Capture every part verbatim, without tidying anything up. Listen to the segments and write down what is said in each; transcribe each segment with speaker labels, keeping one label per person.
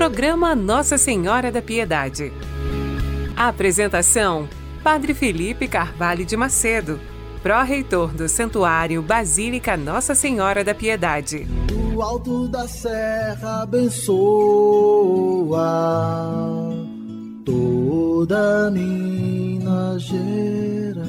Speaker 1: Programa Nossa Senhora da Piedade. A apresentação: Padre Felipe Carvalho de Macedo, pró-reitor do Santuário Basílica Nossa Senhora da Piedade.
Speaker 2: Do alto da serra abençoa toda Minas Gerais.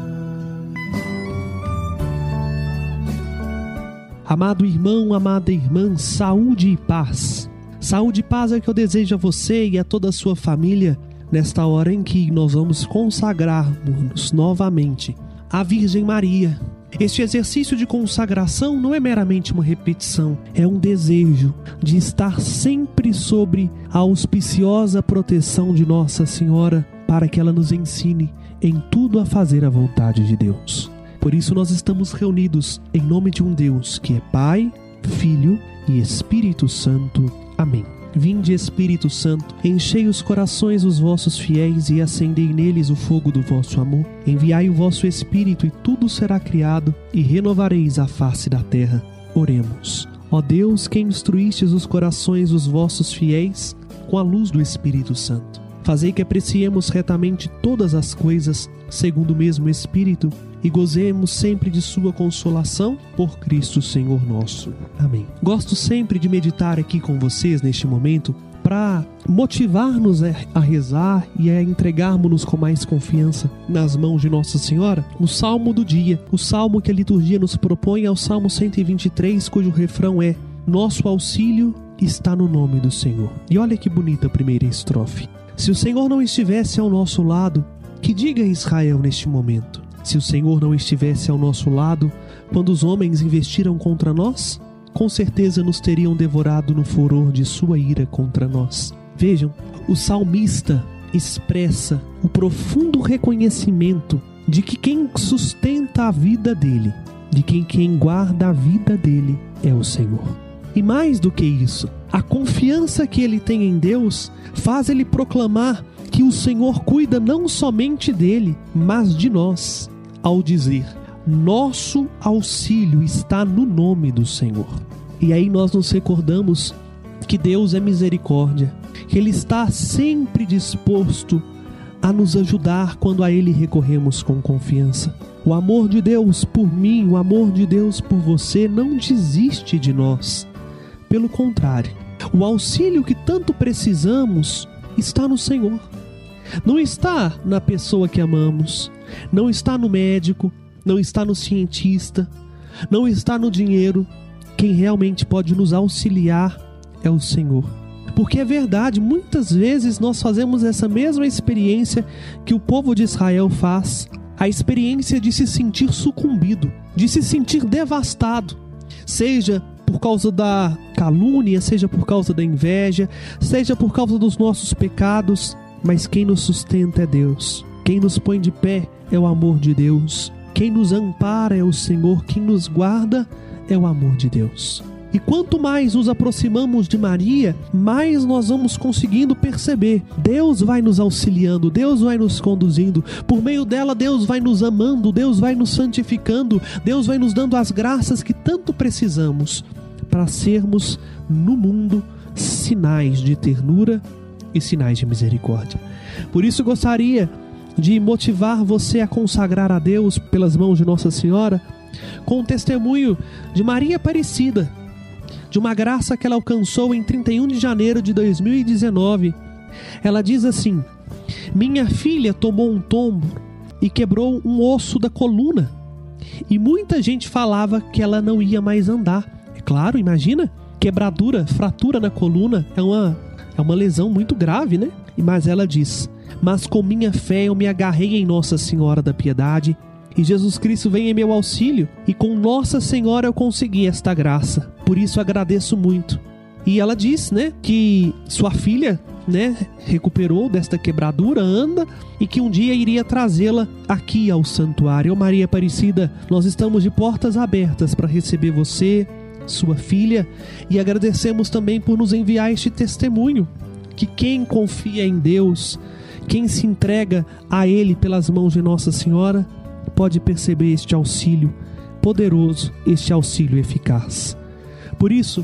Speaker 3: Amado irmão, amada irmã, saúde e paz. Saúde e paz é o que eu desejo a você e a toda a sua família nesta hora em que nós vamos consagrar-nos novamente à Virgem Maria. Este exercício de consagração não é meramente uma repetição, é um desejo de estar sempre sobre a auspiciosa proteção de Nossa Senhora para que ela nos ensine em tudo a fazer a vontade de Deus. Por isso nós estamos reunidos em nome de um Deus que é Pai, Filho e Espírito Santo. Amém. Vinde, Espírito Santo, enchei os corações dos vossos fiéis e acendei neles o fogo do vosso amor. Enviai o vosso Espírito e tudo será criado e renovareis a face da terra. Oremos. Ó Deus, que instruístes os corações dos vossos fiéis com a luz do Espírito Santo, fazei que apreciemos retamente todas as coisas segundo o mesmo Espírito e gozemos sempre de sua consolação por Cristo Senhor nosso. Amém. Gosto sempre de meditar aqui com vocês neste momento para motivar-nos a rezar e a entregarmos-nos com mais confiança nas mãos de Nossa Senhora o Salmo do dia. O Salmo que a liturgia nos propõe é o Salmo cento e vinte e três, cujo refrão é: nosso auxílio está no nome do Senhor. E olha que bonita a primeira estrofe. Se o Senhor não estivesse ao nosso lado, que diga Israel neste momento. Se o Senhor não estivesse ao nosso lado, quando os homens investiram contra nós, com certeza nos teriam devorado no furor de sua ira contra nós. Vejam, o salmista expressa o profundo reconhecimento de que quem sustenta a vida dele, de que quem guarda a vida dele é o Senhor. E mais do que isso, a confiança que ele tem em Deus faz ele proclamar que o Senhor cuida não somente dele, mas de nós, ao dizer: nosso auxílio está no nome do Senhor. E aí nós nos recordamos que Deus é misericórdia, que Ele está sempre disposto a nos ajudar quando a Ele recorremos com confiança. O amor de Deus por mim, o amor de Deus por você não desiste de nós. Pelo contrário, o auxílio que tanto precisamos está no Senhor. Não está na pessoa que amamos, não está no médico, não está no cientista, não está no dinheiro. Quem realmente pode nos auxiliar é o Senhor. Porque é verdade, muitas vezes nós fazemos essa mesma experiência que o povo de Israel faz, a experiência de se sentir sucumbido, de se sentir devastado, seja por causa da calúnia, seja por causa da inveja, seja por causa dos nossos pecados. Mas quem nos sustenta é Deus. Quem nos põe de pé é o amor de Deus. Quem nos ampara é o Senhor. Quem nos guarda é o amor de Deus. E quanto mais nos aproximamos de Maria, mais nós vamos conseguindo perceber. Deus vai nos auxiliando, Deus vai nos conduzindo. Por meio dela, Deus vai nos amando, Deus vai nos santificando, Deus vai nos dando as graças que tanto precisamos para sermos no mundo sinais de ternura e sinais de misericórdia. Por isso gostaria de motivar você a consagrar a Deus pelas mãos de Nossa Senhora com o testemunho de Maria Aparecida, de uma graça que ela alcançou em trinta e um de janeiro de dois mil e dezenove. Ela diz assim: minha filha tomou um tombo e quebrou um osso da coluna, e muita gente falava que ela não ia mais andar. É claro, imagina, quebradura, fratura na coluna é uma É uma lesão muito grave, né? Mas ela diz: mas com minha fé eu me agarrei em Nossa Senhora da Piedade, e Jesus Cristo vem em meu auxílio, e com Nossa Senhora eu consegui esta graça. Por isso agradeço muito. E ela diz, né, que sua filha, né, recuperou desta quebradura, anda, e que um dia iria trazê-la aqui ao santuário. Ô Maria Aparecida, nós estamos de portas abertas para receber você, sua filha, e agradecemos também por nos enviar este testemunho, que quem confia em Deus, quem se entrega a Ele pelas mãos de Nossa Senhora, pode perceber este auxílio poderoso, este auxílio eficaz. Por isso,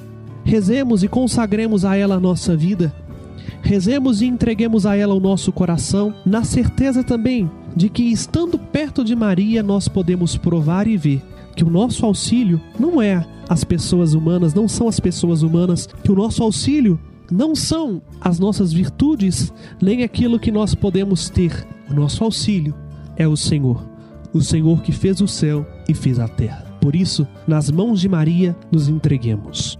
Speaker 3: rezemos e consagremos a ela a nossa vida. Rezemos e entreguemos a ela o nosso coração, na certeza também de que, estando perto de Maria, nós podemos provar e ver que o nosso auxílio não é as pessoas humanas, não são as pessoas humanas, que o nosso auxílio não são as nossas virtudes, nem aquilo que nós podemos ter. O nosso auxílio é o Senhor, o Senhor que fez o céu e fez a terra. Por isso, nas mãos de Maria, nos entreguemos.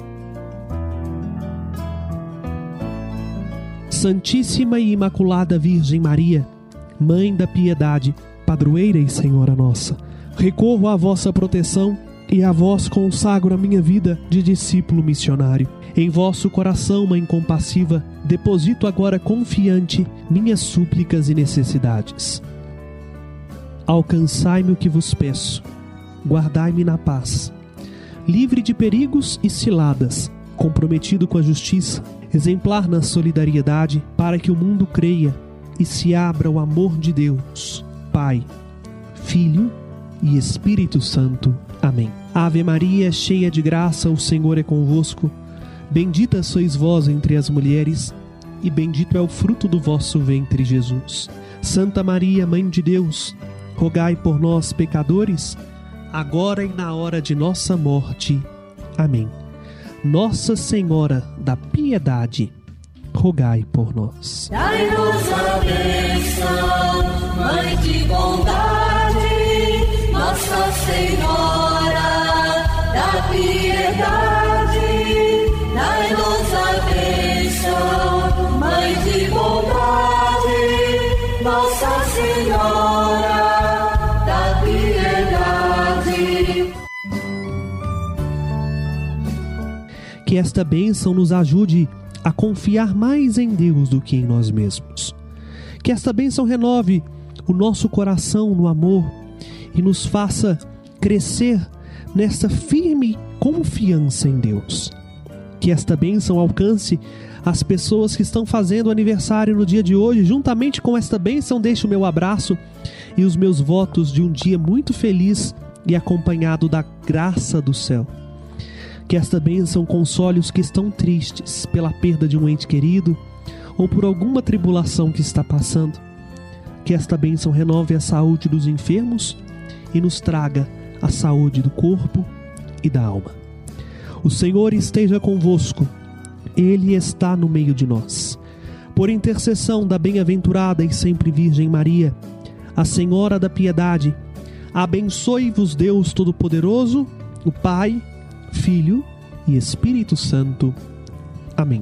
Speaker 3: Santíssima e Imaculada Virgem Maria, Mãe da Piedade, Padroeira e Senhora nossa, recorro à vossa proteção e a vós consagro a minha vida de discípulo missionário. Em vosso coração, Mãe compassiva, deposito agora confiante minhas súplicas e necessidades. Alcançai-me o que vos peço, guardai-me na paz, livre de perigos e ciladas, comprometido com a justiça, exemplar na solidariedade, para que o mundo creia e se abra ao amor de Deus, Pai, Filho e Espírito Santo. Amém. Ave Maria, cheia de graça, o Senhor é convosco. Bendita sois vós entre as mulheres, e bendito é o fruto do vosso ventre, Jesus. Santa Maria, Mãe de Deus, rogai por nós, pecadores, agora e na hora de nossa morte. Amém. Nossa Senhora da Piedade, rogai por nós.
Speaker 4: Dai-nos a bênção, Mãe de bondade, Nossa Senhora da Piedade. Dai-nos a bênção, Mãe de bondade, Nossa Senhora da Piedade.
Speaker 3: Que esta bênção nos ajude a confiar mais em Deus do que em nós mesmos. Que esta bênção renove o nosso coração no amor e nos faça crescer nesta firme confiança em Deus. Que esta bênção alcance as pessoas que estão fazendo aniversário no dia de hoje. Juntamente com esta bênção, deixo o meu abraço e os meus votos de um dia muito feliz e acompanhado da graça do céu. Que esta bênção console os que estão tristes pela perda de um ente querido ou por alguma tribulação que está passando. Que esta bênção renove a saúde dos enfermos e nos traga a saúde do corpo e da alma. O Senhor esteja convosco, Ele está no meio de nós. Por intercessão da bem-aventurada e sempre Virgem Maria, a Senhora da Piedade, abençoe-vos Deus Todo-Poderoso, o Pai, Filho e Espírito Santo. Amém.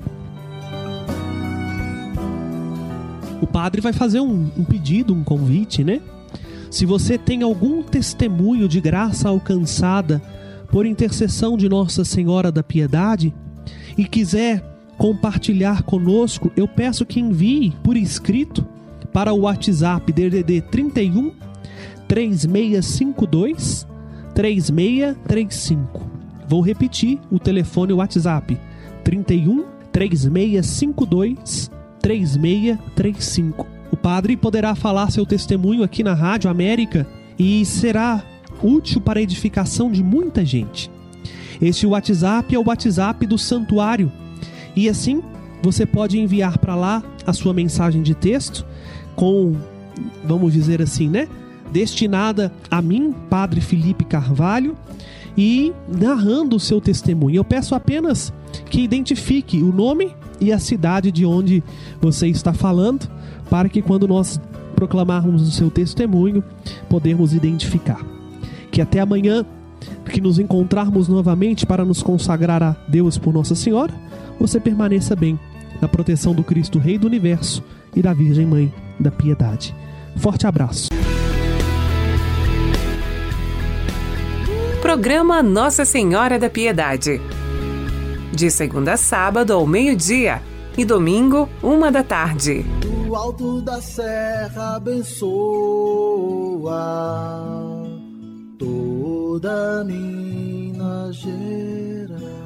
Speaker 3: O padre vai fazer um, um pedido, um convite, né? Se você tem algum testemunho de graça alcançada por intercessão de Nossa Senhora da Piedade e quiser compartilhar conosco, eu peço que envie por escrito para o WhatsApp D D D trinta e um, três seis cinco dois, três seis três cinco. Vou repetir o telefone e o WhatsApp: trinta e um, três seis cinco dois, três seis três cinco. O padre poderá falar seu testemunho aqui na Rádio América e será útil para a edificação de muita gente. Este WhatsApp é o WhatsApp do Santuário e assim você pode enviar para lá a sua mensagem de texto com, vamos dizer assim, né? Destinada a mim, Padre Felipe Carvalho, e narrando o seu testemunho. Eu peço apenas que identifique o nome e a cidade de onde você está falando, para que quando nós proclamarmos o seu testemunho, podemos identificar. Que até amanhã, que nos encontrarmos novamente para nos consagrar a Deus por Nossa Senhora, você permaneça bem na proteção do Cristo Rei do Universo e da Virgem Mãe da Piedade. Forte abraço.
Speaker 1: Programa Nossa Senhora da Piedade. De segunda a sábado ao meio-dia e domingo, uma da tarde.
Speaker 2: Do alto da serra abençoa toda Minas Gerais.